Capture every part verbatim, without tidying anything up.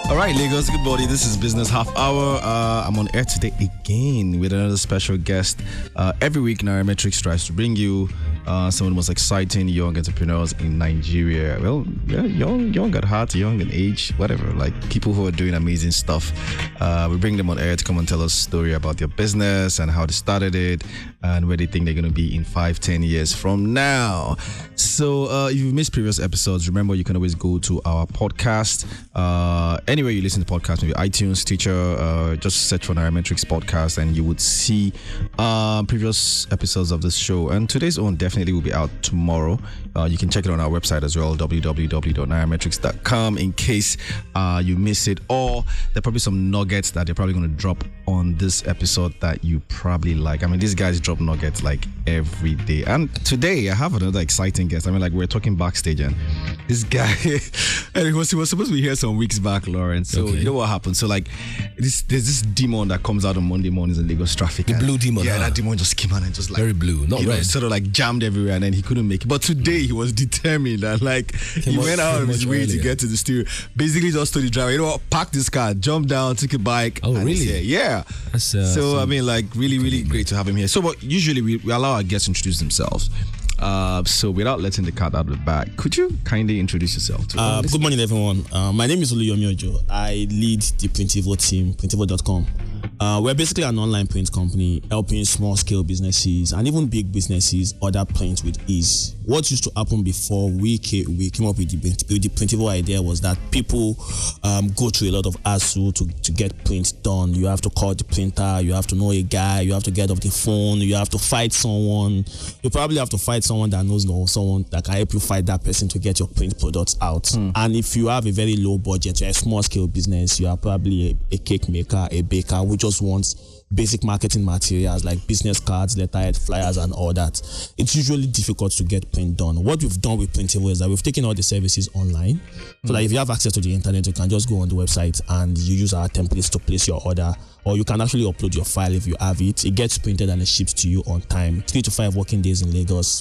All right, Lagos, good morning. This is Business Half Hour. Uh, I'm on air today again with another special guest. Uh, every week, Nairametrics tries to bring you uh, some of the most exciting young entrepreneurs in Nigeria. Well, yeah, young, young at heart, young in age, whatever. Like people who are doing amazing stuff. Uh, we bring them on air to come and tell us a story about their business and how they started it and where they think they're going to be in five, ten years from now. So uh, if you've missed previous episodes, remember you can always go to our podcast. Uh, anywhere you listen to podcasts, maybe iTunes, Stitcher, uh, just search for Nairametrics podcast and you would see uh, previous episodes of this show. And today's one definitely will be out tomorrow. Uh, you can check it on our website as well, w w w dot nairametrics dot com, in case uh, you miss it. Or there are probably some nuggets that they're probably going to drop on this episode that you probably like. I mean, these guys drop nuggets like every day. And today I have another exciting guest. I mean, like we're talking backstage and this guy, and he was, he was supposed to be here some weeks back, Lawrence. So okay. You know what happened? So like, this, there's this demon that comes out on Monday mornings in Lagos traffic. The and, blue demon. Yeah, huh? that demon just came out and just like very blue, not you red. know, sort of like jammed everywhere, and then he couldn't make it. But today he was determined and like came he went out of his way earlier to get to the studio. Basically, just told the driver, you know what, park this car, jump down, took a bike. Oh, really? Here. Yeah. That's, uh, so I mean, like really, really great to have him here. So, but usually we, we allow our guests to introduce themselves. Uh, so without letting the cat out of the bag, could you kindly introduce yourself to uh, Good morning, everyone. Uh, my name is Oluyomi Ojo. I lead the Printivo team, printivo dot com. Uh, we're basically an online print company helping small-scale businesses and even big businesses order print with ease. What used to happen before we came, we came up with the, with the Printivo idea was that people um, go through a lot of hassle to, to get print done. You have to call the printer, you have to know a guy, you have to get off the phone, you have to fight someone. You probably have to fight someone that knows no, someone that can help you fight that person to get your print products out. Mm. And if you have a very low budget, you're a small-scale business, you are probably a, a cake maker, a baker who just wants basic marketing materials like business cards, letterhead, flyers, and all that. It's usually difficult to get print done. What we've done with Printivo is that we've taken all the services online. So mm. that if you have access to the internet, you can just go on the website and you use our templates to place your order, or you can actually upload your file if you have it. It gets printed and it ships to you on time. Three to five working days in Lagos.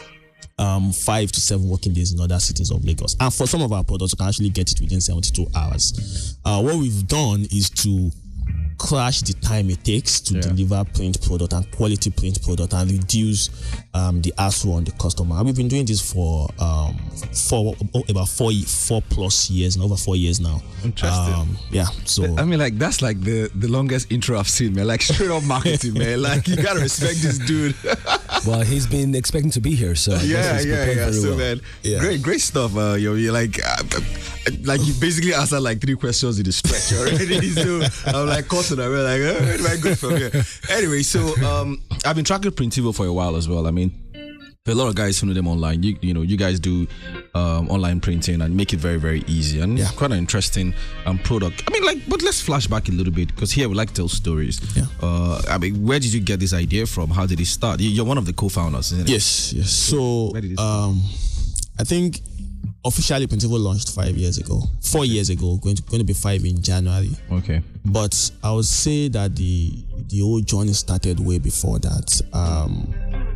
Um, five to seven working days in other cities of Lagos. And for some of our products, you can actually get it within seventy-two hours. Uh, what we've done is to crash the time it takes to yeah. deliver print product and quality print product and reduce um, the hassle on the customer. And we've been doing this for um, for oh, about four four plus years and over four years now. Interesting. Um, yeah. So I mean, like that's like the the longest intro I've seen, man. Like straight up marketing, man. Like you gotta respect this dude. Well, he's been expecting to be here, so I yeah, he's yeah, yeah. So well. man, yeah. great, great stuff. Uh, yo, you're like, uh, like you basically answered like three questions in the stretch already. So I'm like, caught and I'm like, oh, where do I go from here? Anyway, so um, I've been tracking Printivo for a while as well. I mean, there are a lot of guys who know them online. You, you know, you guys do um, online printing and make it very, very easy, and yeah. quite an interesting um, product. I mean, like, but let's flash back a little bit because here we like to tell stories. Yeah. Uh, I mean, where did you get this idea from? How did it start? You're one of the co-founders, isn't it? Yes, yes. So, where did it um, I think officially Printivo launched five years ago, four years ago, going to going to be five in January. Okay. But I would say that the the whole journey started way before that. Um,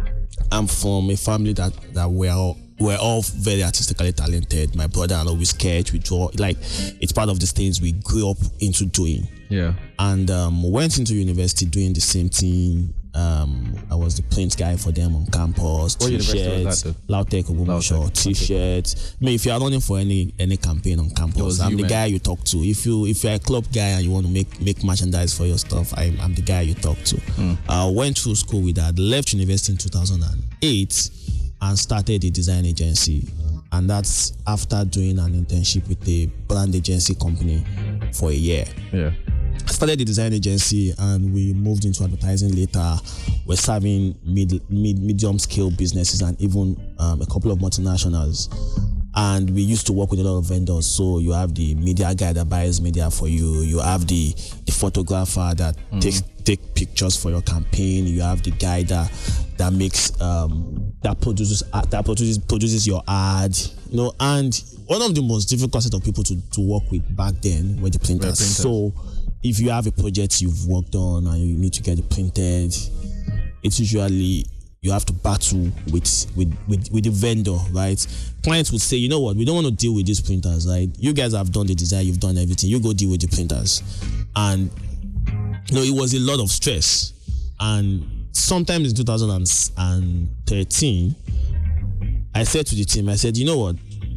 I'm from a family that that we're all, we're all very artistically talented. My brother and I, we sketch, we draw. Like, it's part of the things we grew up into doing. Yeah. And um, went into university doing the same thing. Um, I was the print guy for them on campus. What university was T-shirts, that? Lautech, Ogbomoso, T-shirts. I mean, if you are running for any any campaign on campus, I'm you, the man. guy you talk to. If you if you're a club guy and you want to make make merchandise for your stuff, I'm I'm the guy you talk to. Mm. I went through school with that. Left university in two thousand eight and started a design agency. And that's after doing an internship with a brand agency company for a year. Yeah. I started the design agency and we moved into advertising later. We're serving mid, mid medium scale businesses and even um, a couple of multinationals. And we used to work with a lot of vendors. So you have the media guy that buys media for you. You have the, the photographer that mm. takes take pictures for your campaign. You have the guy that that makes um, that produces that produces produces your ad. You know, and one of the most difficult set of people to, to work with back then were the printers. printers. So if you have a project you've worked on and you need to get it printed, it's usually you have to battle with, with with with the vendor, right? Clients would say, you know what, we don't want to deal with these printers, right? You guys have done the design, you've done everything, you go deal with the printers. And you know, it was a lot of stress. And sometimes in two thousand thirteen, I said to the team, I said, you know what,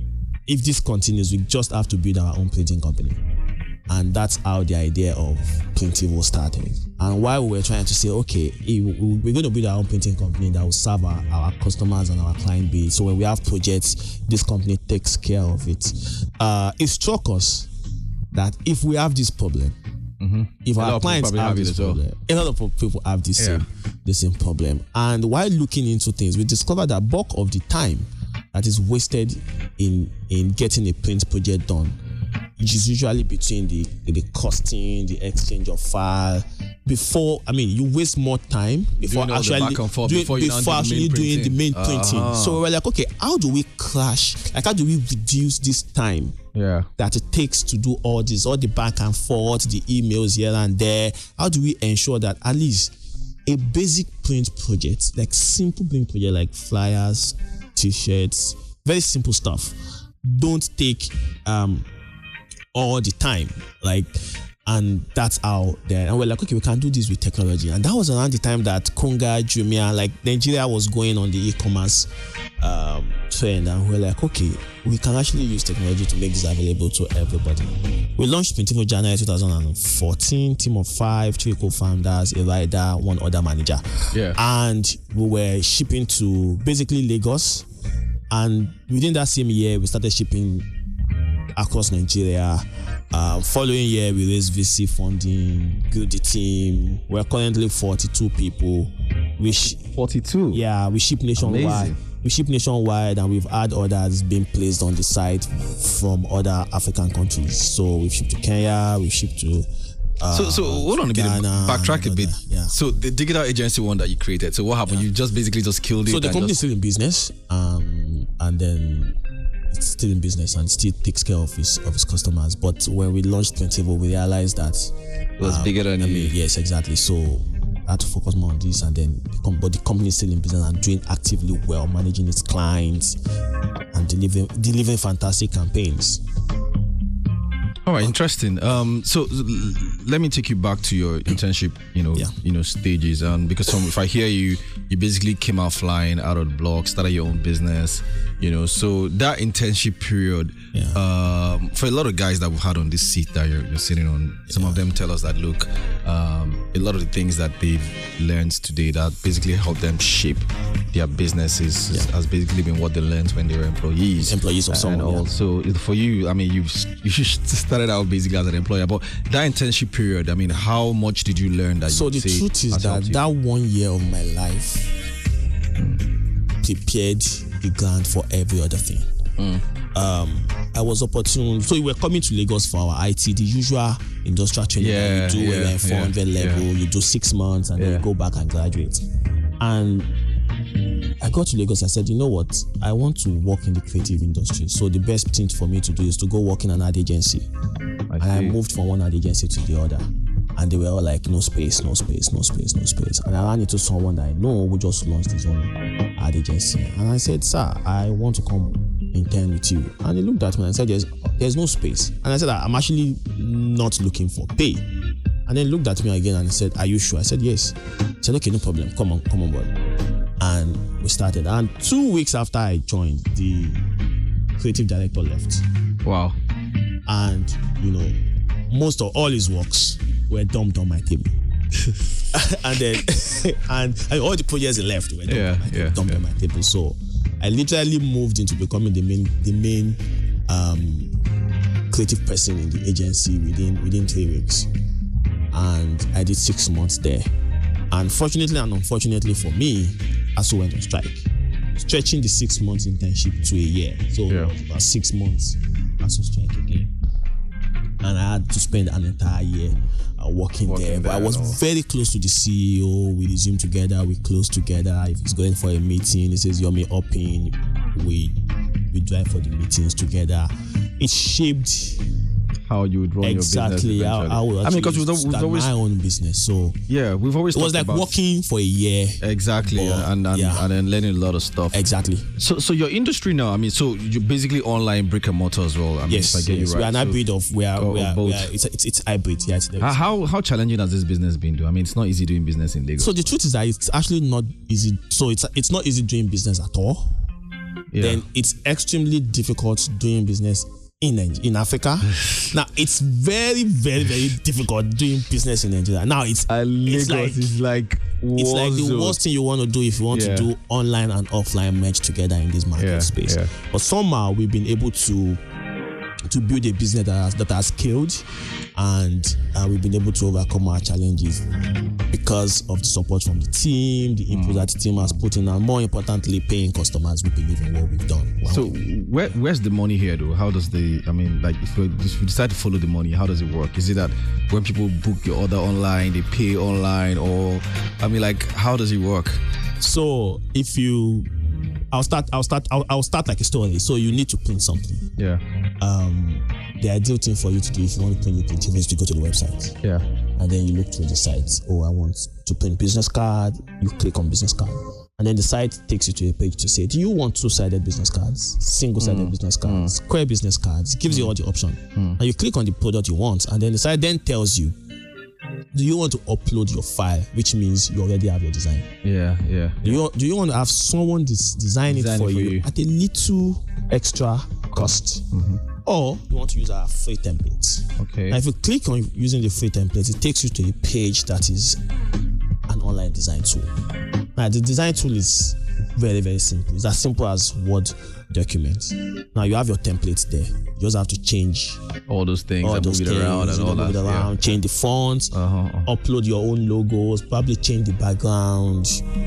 if this continues, we just have to build our own printing company. And that's how the idea of Printivo started. And while we were trying to say, okay, we're going to build our own printing company that will serve our, our customers and our client base. So when we have projects, this company takes care of it. Uh, it struck us that if we have this problem, mm-hmm. if our clients have, have this problem, well. a lot of people have this, yeah. same, the same problem. And while looking into things, we discovered that bulk of the time that is wasted in, in getting a print project done, which is usually between the the costing, the exchange of file. Before, I mean, you waste more time before doing actually back and forth doing, before, you before actually the doing the main uh-huh. printing. So we were like, okay, how do we crash? Like, how do we reduce this time yeah. that it takes to do all this, all the back and forth, the emails here and there? How do we ensure that at least a basic print project, like simple print project, like flyers, t-shirts, very simple stuff, don't take um. all the time, like, and that's how then and we're like, okay, we can do this with technology. And that was around the time that Konga, Jumia, like Nigeria was going on the e-commerce um, trend, and we're like, okay, we can actually use technology to make this available to everybody. We launched Printivo January twenty fourteen, team of five, three co-founders, a rider, one other manager. Yeah. And we were shipping to basically Lagos, and within that same year, we started shipping across Nigeria. Uh, following year, we raised V C funding, grew the team. We're currently forty-two people. We sh- forty-two? Yeah, we ship nationwide. Amazing. We ship nationwide, and we've had orders being placed on the site from other African countries. So we've shipped to Kenya, we've shipped to Uh, so, so hold on a bit, Ghana, backtrack a bit. Yeah. So the digital agency one that you created, so what happened? Yeah. You just basically just killed it. So the company just... is still in business, um, and then it's still in business and still takes care of his of his customers. But when we launched Printivo, we realized that it was um, bigger than I you. mean, yes, exactly. So I had to focus more on this, and then the com- but the company is still in business and doing actively well, managing its clients and delivering delivering fantastic campaigns. All right, interesting. Um, so l- let me take you back to your internship, you know, Yeah. you know, stages. Um, because from, if I hear you, you basically came out flying out of the block, started your own business, you know. So that internship period, Yeah. um, for a lot of guys that we've had on this seat that you're, you're sitting on, some Yeah. of them tell us that look, um, a lot of the things that they've learned today that basically help them shape their businesses Yeah. has basically been what they learned when they were employees. Employees of someone. And Yeah. also for you, I mean, you you started out basically as an employer, but that internship period, I mean, how much did you learn that So you the say truth is has that helped you? that one year of my life prepared the ground for every other thing. Mm. Um, I was opportune. So we were coming to Lagos for our I T, the usual industrial training Yeah, that you do yeah, when you're in four hundred yeah, level. yeah. You do six months and then Yeah. you go back and graduate. And I got to Lagos. I said, you know what? I want to work in the creative industry. So the best thing for me to do is to go work in an ad agency. I And I see. moved from one ad agency to the other. And they were all like, no space, no space, no space, no space. And I ran into someone that I know who just launched his own ad agency. And I said, sir, I want to come intern with you. And he looked at me and said, there's, there's no space. And I said, I'm actually not looking for pay. And then he looked at me again and he said, are you sure? I said, yes. He said, okay, no problem. Come on, come on board. And we started. And two weeks after I joined, the creative director left. Wow. And, you know, most of all his works were dumped on my table. and then, and, and all the projects he left were dumped, Yeah, on, my, yeah, dumped yeah. on my table. So I literally moved into becoming the main, the main um, creative person in the agency within within three weeks. And I did six months there. And fortunately and unfortunately for me, I also went on strike, stretching the six months internship to a year. So Yeah. about six months, I also strike again. And I had to spend an entire year uh, working, Working there. But there I was and all. very close to the C E O. We resumed together. We closed together. If he's going for a meeting, he says, "You're me up in." We we drive for the meetings together. It shaped how you would run exactly, your business. Exactly. I, I would I mean, because we've, we've start always my own business. So yeah, we've always it was like about, working for a year. Exactly, but, and and, yeah. and then learning a lot of stuff. Exactly. So so your industry now, I mean, so you're basically online brick and mortar as well. I mean, yes, if I get yes. you right. We are an so, hybrid of we are, or, we are, both. we are it's, it's it's hybrid. Yeah. It's, it's, how how challenging has this business been? Though I mean, it's not easy doing business in Lagos. so the truth is that it's actually not easy. So it's it's not easy doing business at all. Yeah. Then it's extremely difficult doing business in Nigeria, in Africa. Now it's very, very, very difficult doing business in Nigeria. Now it's And it's Lagos like is like it's like the war worst thing you want to do if you want Yeah. to do online and offline merge together in this market Yeah, space. yeah. But somehow we've been able to to build a business that has, that has scaled, and uh, we've been able to overcome our challenges because of the support from the team, the input that the team has put in, and more importantly, paying customers who believe in what we've done. Wow. So where where's the money here though? How does the I mean like if we, if we decide to follow the money, how does it work? Is it that when people book your order online, they pay online, or I mean like how does it work? So if you, I'll start. I'll start. I'll, I'll start like a story. So you need to print something. Yeah. Um, the ideal thing for you to do if you want to print your print is to go to the website. Yeah. And then you look through the site. Oh, I want to print business card. You click on business card, and then the site takes you to a page to say, do you want two-sided business cards, single-sided Mm. business cards, Mm. square business cards? It gives you all the option, Mm. and you click on the product you want, and then the site then tells you, do you want to upload your file, which means you already have your design. Yeah. Yeah. Do you do you want to have someone des- design, Design it for, it for you, you. at a little extra cost, Mm-hmm. or you want to use our free templates? Okay. Now, if you click on using the free templates, it takes you to a page that is an online design tool. Now, the design tool is very, very simple. It's as simple as Word documents. Now, you have your templates there. You just have to change all those things, all and those move it things, around and you know, all move that. it around, change the fonts, Yeah. Uh-huh. uh-huh. upload your own logos, probably change the background.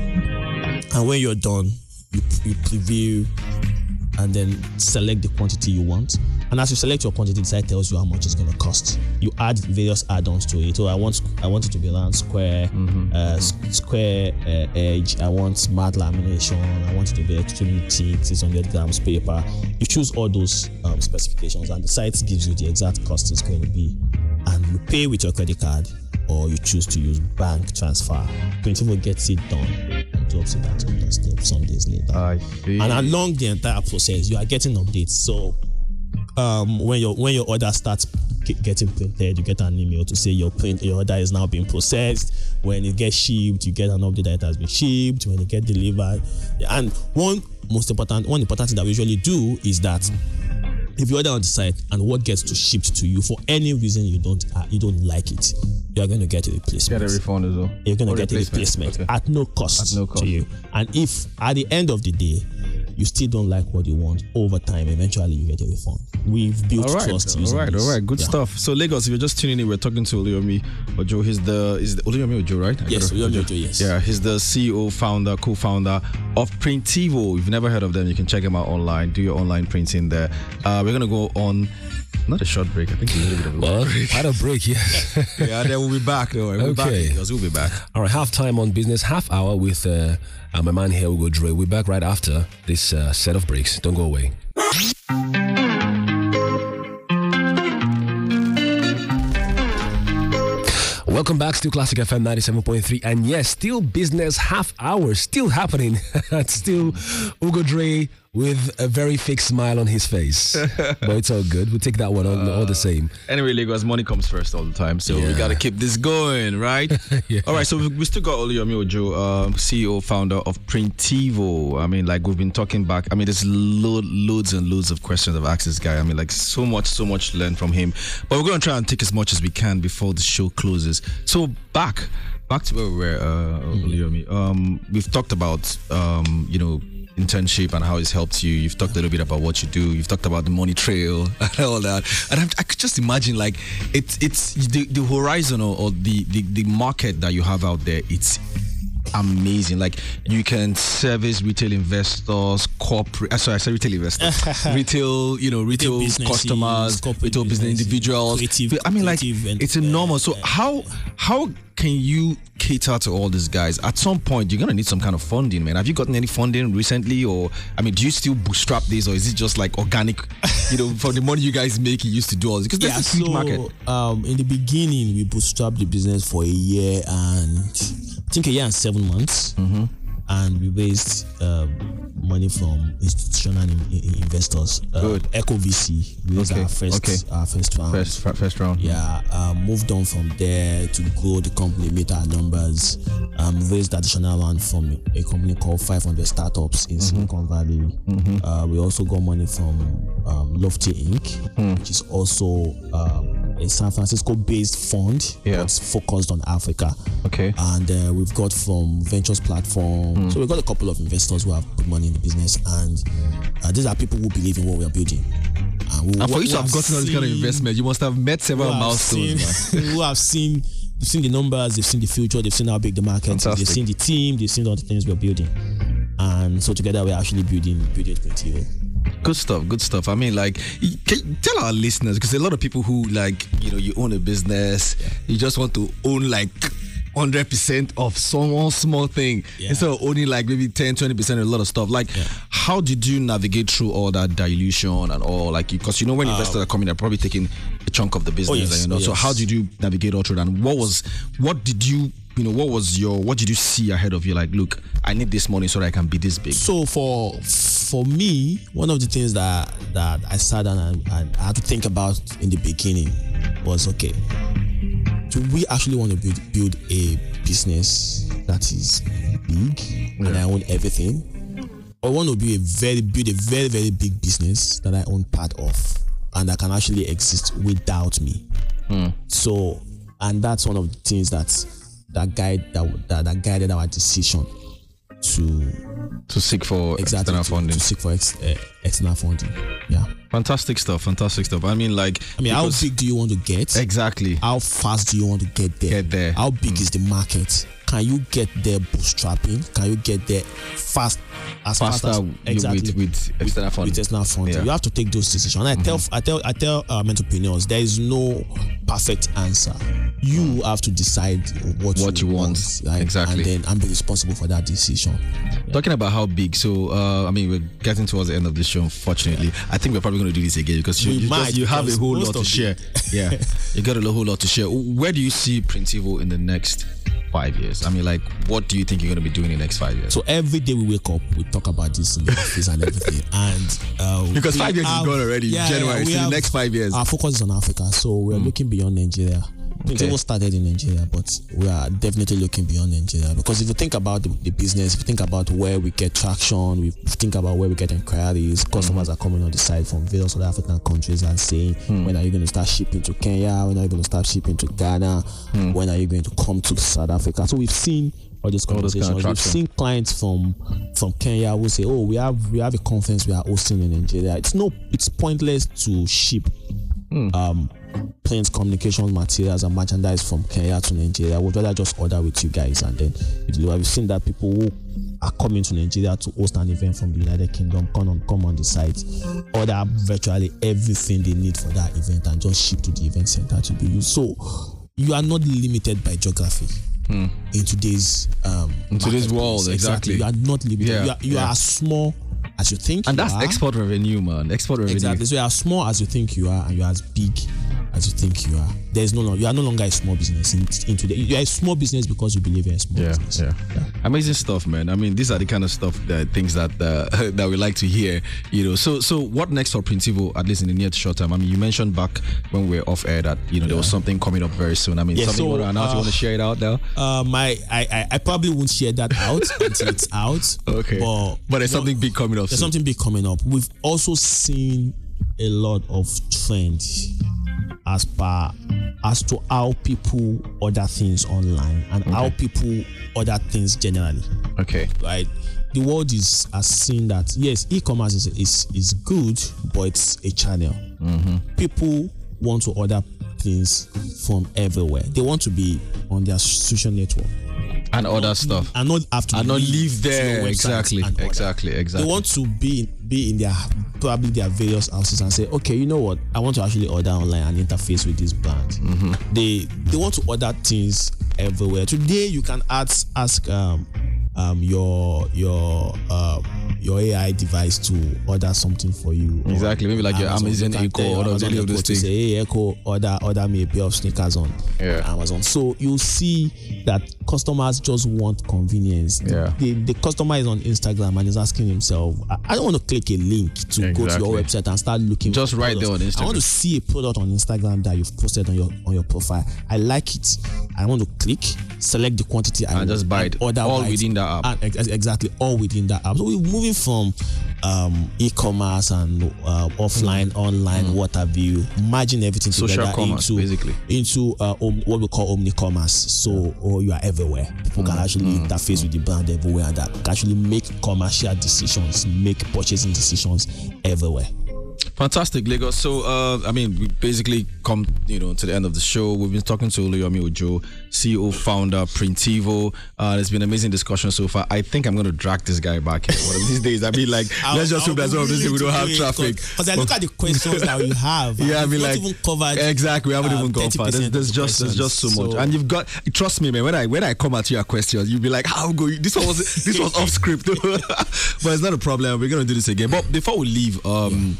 And when you're done, you, you preview and then select the quantity you want. And as you select your quantity, the site tells you how much it's going to cost. You add various add-ons to it. So I want I want it to be around square, Mm-hmm. uh, s- square uh, edge. I want matte lamination. I want it to be extremely thick, six hundred grams paper. You choose all those um, specifications, and the site gives you the exact cost it's going to be. And you pay with your credit card, or you choose to use bank transfer. Printful gets it done and drops it at your doorstep some days later. I see. And along the entire process, you are getting updates. So um, when your when your order starts g- getting printed, you get an email to say your print your order is now being processed. When it gets shipped, you get an update that it has been shipped. When it gets delivered, and one most important one important thing that we usually do is that if you order on the site and what gets to shipped to you for any reason you don't uh, you don't like it, you are going to get a replacement. Get a refund as well. You're going to Or get a replacement Okay. at no cost, At no cost. to you. And if at the end of the day you still don't like what you want, over time eventually you get a refund. We've built All right, trust all using right, this. all right, good Yeah. stuff. So Lagos, if you're just tuning in, we're talking to Oluyomi Ojo. He's the is the Oluyomi Ojo, right? I Yes, got it. Oluyomi Ojo, yes. Yeah, he's the C E O, founder, co-founder of Printivo. If you've never heard of them, you can check them out online. Do your online printing there. Uh, we're gonna go on. Not a short break. I think a little bit of a Well, break. had a break, yeah. Yeah, then we'll be back. Though. We'll be back Okay. because we'll be back. All right, half time on business, half hour with uh, uh, my man here, Ugo Dre. We're back right after this uh, set of breaks. Don't go away. Welcome back, still Classic F M ninety-seven point three. And yes, still business half hour, still happening. It's still Ugo Dre with a very fake smile on his face. But it's all good. We'll take that one on all the same. Anyway, Lagos, money comes first all the time, so we Yeah. gotta keep this going, right? Yeah. All right, so we, we still got Oluyomi Ojo, um, C E O, founder of Printivo. I mean, like we've been talking back. I mean, there's load, loads and loads of questions I've asked this guy. I mean, like so much, so much to learn from him. But we're gonna try and take as much as we can before the show closes. So back, back to where we were, uh, Oluyomi. Um, we've talked about, um, you know. internship and how it's helped you. You've talked a little bit about what you do. You've talked about the money trail and all that. And I'm, I could just imagine like it's it's the, the horizon or, or the, the the market that you have out there. It's amazing. Like you can service retail investors, corporate. Uh, sorry, I said retail investors, retail, you know, retail, Retail customers, businesses, retail business businesses, individuals. creative- I mean, like creative and- it's enormous. So how how can you cater to all these guys? At some point, you're gonna need some kind of funding, man. Have you gotten any funding recently, or I mean, do you still bootstrap this, or is it just like organic? You know, for the money you guys make, you used to do all this because Yeah, there's a huge so market. um, in the beginning, we bootstrapped the business for a year and I think a year and seven months, Mm-hmm. and we raised um, money from institutional in, in- investors. Uh, Good. Echo V C we raised Okay, our first okay. our first round. First fir- first round. Yeah, um, moved on from there to grow the company, meet our numbers, um, raised additional round from a company called five hundred Startups in Silicon Valley. Uh, we also got money from um, Lofty Incorporated, which is also um, a San Francisco-based fund, Yeah. but focused on Africa. Okay. And uh, we've got from Ventures Platform. So we've got a couple of investors who have put money in the business, and uh, these are people who believe in what we are building. And, who- And for who you to have gotten all this kind of seen- investment, you must have met several who have milestones, seen, man. who have seen they've seen the numbers, they've seen the future, they've seen how big the market is, Fantastic. they've seen the team, they've seen all the things we're building. And so together we're actually building building Printivo. Good stuff, good stuff. I mean, like, y- can you tell our listeners, because a lot of people who, like, you know, you own a business, you just want to own, like, one hundred percent of some one small thing Yeah. instead of owning, like, maybe ten, twenty percent of a lot of stuff. Like, Yeah. how did you navigate through all that dilution and all? Like, because, you know, when investors are coming, they're probably taking a chunk of the business. yes, and, you know, oh, So yes. how did you navigate all through that? And what was, what did you, you know, what was your, what did you see ahead of you? Like, look, I need this money so that I can be this big. So for for me, one of the things that that I sat down and, and I had to think about in the beginning was, okay, do we actually want to build build a business that is big and I own everything, or want to be a very build a very very big business that I own part of and that can actually exist without me? So, and that's one of the things that that guide that that, that guided our decision to To seek for exactly external to, funding. to seek for ex, uh, external funding. Yeah. Fantastic stuff, fantastic stuff. I mean, like, I mean, how because- big do you want to get? Exactly. How fast do you want to get there? Get there. How big is the market? Can you get there bootstrapping? Can you get there fast as Faster fast as, with- exactly with external funding. With external funding, Yeah. you have to take those decisions. And I tell, I tell, I tell um, entrepreneurs, there is no perfect answer. You have to decide what, What you want. right? Exactly. and then and be responsible for that decision. Talking about how big, so uh, I mean, we're getting towards the end of this show. Unfortunately, I think we're probably going to do this again because you, We you, might, just- you have a because whole most lot to of share. Yeah, you got a whole lot to share. Where do you see Printivo in the next five years? I mean, like, what do you think you're going to be doing in the next five years? So every day we wake up, we talk about this in the office and everything. And uh, Because we five years is have- gone already, January, we so the have- next five years. Our focus is on Africa, so we're looking beyond Nigeria. Printivo started in Nigeria, but we are definitely looking beyond Nigeria, because if you think about the, the business, if you think about where we get traction, we think about where we get inquiries, customers are coming on the side from various other African countries and saying, when are you going to start shipping to Kenya? When are you going to start shipping to Ghana? When are you going to come to South Africa? So we've seen all these All those kind of conversations. We've traction. seen clients from from Kenya who say, "Oh, we have we have a conference we are hosting in Nigeria." It's no, it's pointless to ship um, planes, communication materials, and merchandise from Kenya to Nigeria. We'd rather just order with you guys and then you deliver. We've seen that people who are coming to Nigeria to host an event from the United Kingdom come on come on the site, order virtually everything they need for that event, and just ship to the event center to be used. So you are not limited by geography. In today's um, In today's marketplace. world, exactly. You are not limited. Yeah, you are, you yeah. are as small as you think. And you that's are. export revenue, man. Export revenue. Exactly. So you are as small as you think you are, and you are as big as you think you are. There is no longer, you are no longer a small business in, in today. You are a small business because you believe in a small Yeah, business. yeah, amazing stuff, man. I mean, these are the kind of stuff that things that uh, that we like to hear, you know. So, so what next for Printivo, at least in the near to short term? I mean, you mentioned back when we were off air that you know there was something coming up very soon. I mean, Yeah, something so, you want to announce? uh, you want to share it out now? Uh, my, I, I, I probably won't share that out until it's out. Okay, But, but there's you know, something big coming up. There's soon. something big coming up. We've also seen a lot of trend as per as to how people order things online and how people order things generally. Okay, Right, the world is has seen that yes, e-commerce is is, is good, but it's a channel. People want to order things from everywhere. They want to be on their social network. and other stuff, and not have to and not live to your there. website Exactly, and order. exactly, exactly. They want to be be in their probably their various houses and say, okay, you know what? I want to actually order online and interface with this brand. Mm-hmm. They they want to order things everywhere. Today, you can ask ask um um your your uh your A I device to order something for you. Exactly, maybe like your Amazon You can Echo tell your or Amazon any of Echo those to things. say, hey Echo, order order me a pair of sneakers on Yeah. Amazon. So you see that customers just want convenience. Yeah. The, the customer is on Instagram and is asking himself, I, I don't want to click a link to go to Exactly. your website and start looking Just for right there on products. I want Instagram. to see a product on Instagram that you've posted on your on your profile. I like it. I want to click, select the quantity I And want, just buy it. order All right. within that app. And ex- exactly, all within that app. So we're moving from um, e-commerce and uh, offline, online, what have you, merging everything Social together commerce, into basically. into uh, om- what we call omni-commerce. So, or you are everywhere. People can actually interface with the brand everywhere, and that can actually make commercial decisions, make purchasing decisions everywhere. Fantastic, Lagos. So, uh, I mean, we basically come, you know, to the end of the show. We've been talking to Oluyomi Ojo, C E O, founder, Printivo. Uh, there's been an amazing discussion so far. I think I'm going to drag this guy back here one of these days. I mean, like, let's just hope that's one of these days we don't have traffic. Because I look at the questions that we have. Yeah, I mean, not like, even covered, exactly. We haven't um, even gone far. There's, thirty percent there's of the just, there's just so questions. much, So- and you've got. Trust me, man. When I when I come at your questions, you'll be like, "How go? This one was this was off script," but it's not a problem. We're gonna do this again. But before we leave, um.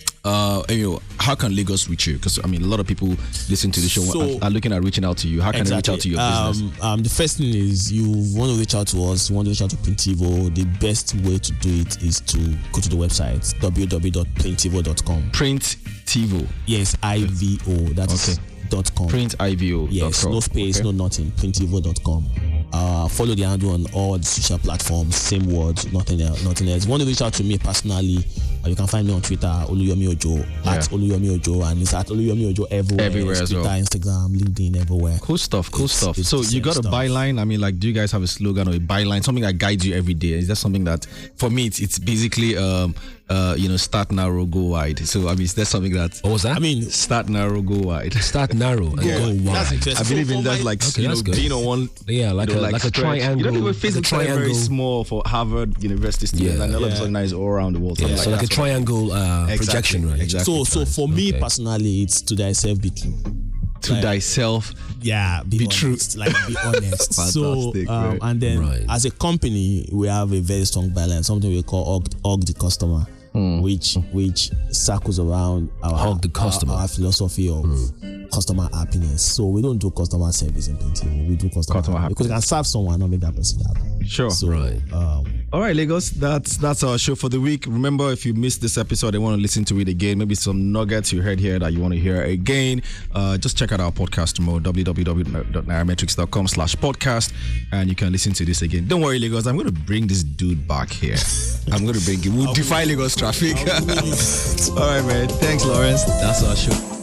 Uh, you know, how can Lagos reach you? Because I mean, a lot of people listen to the show So- are, are looking at reaching out to you. How can they reach out to your business? Um, um, the first thing is you want to reach out to us. You want to reach out to Printivo. The best way to do it is to go to the website w w w dot printivo dot com. Print Tivo. Yes, I V O. That's Okay. dot com. Print I V O. Yes, no space, okay. no nothing. Printivo dot com. Uh, follow the handle on all the social platforms. Same words, nothing else. Nothing else. If you want to reach out to me personally, uh, you can find me on Twitter, Oluyomi Ojo, Yeah. at Oluyomi Ojo, and it's at Oluyomi Ojo everywhere. Everywhere It's as Twitter, well. Instagram, LinkedIn, everywhere. Cool stuff, cool It's- stuff. it's So the you same got a stuff. byline? I mean, like, do you guys have a slogan or a byline, something that guides you every day? Is that something that, for me, it's, it's basically, um, uh, you know, start narrow, go wide. So I mean, is that something that? What was that? I mean, Start narrow, go wide. Start narrow and Yeah. go that's wide. interesting. I believe So in for that, my- like, Okay, you know, that's good. being on one. Yeah, like you know, a like a stretch. triangle. You know, people like a physics are very triangle. small for Harvard University students, Yeah. and all of a Yeah. sudden now it's all around the world. So Yeah. I'm So like a that's what- triangle uh, Exactly, projection, right? exactly. So, so for me Okay. personally, it's to thyself be true. to Like- thyself. Yeah, be, Be honest, true. like be honest. so, Fantastic, um, right. and then Right. as a company, we have a very strong balance. Something we call hug, hug the customer, which which circles around our Hug the our- customer. our, philosophy of customer happiness. So we don't do customer service in Printivo. We do customer, Customer happiness because you can serve someone, not make that person happy. Sure. So, Right. um, All right, Lagos. That's that's our show for the week. Remember, if you missed this episode and want to listen to it again, maybe some nuggets you heard here that you want to hear again, uh, just check out our podcast tomorrow, w w w dot nairametrics dot com slash podcast, and you can listen to this again. Don't worry, Lagos. I'm going to bring this dude back here. I'm going to bring him. We'll defy Lagos traffic. All right, man. Thanks, Lawrence. That's our show.